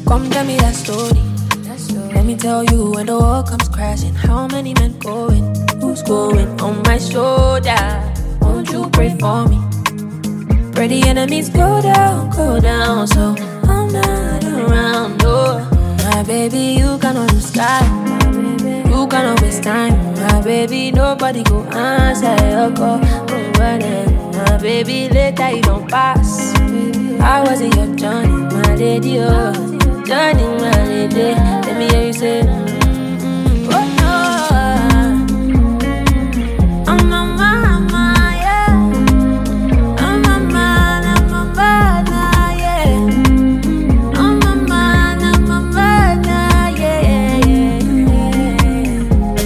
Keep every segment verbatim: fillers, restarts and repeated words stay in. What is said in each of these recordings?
Come tell me that story. Let me tell you when the world comes crashing, how many men going? Who's going on my shoulder? Won't you pray for me? Pray the enemies go down, go down, so I'm not around, no. My baby, you cannot lose sky. You cannot waste time. My baby, nobody go answer your call. Nobody. My baby, later you don't pass. How was it your journey, my lady, oh? Journey, my lady. Let me hear you say, mm-hmm. Oh no, I'm a mama, yeah. I'm a man, I'm a man, yeah. I'm a man, I'm a man, yeah, yeah, yeah.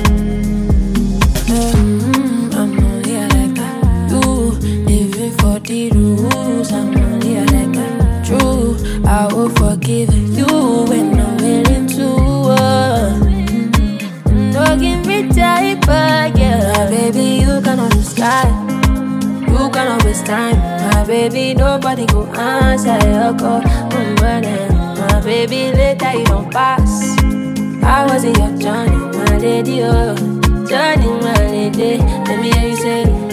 Mm-hmm. I'm only like that. You living for the rules. I'm only like that. True, I will forgive you when I'm willing to. Uh, no give me type, yeah. My baby, you cannot lose sky. You cannot waste time. My baby, nobody go answer your call. Nobody. My baby, later you don't pass. How was it your journey, my lady, oh? Journey, my lady. Let me hear you say.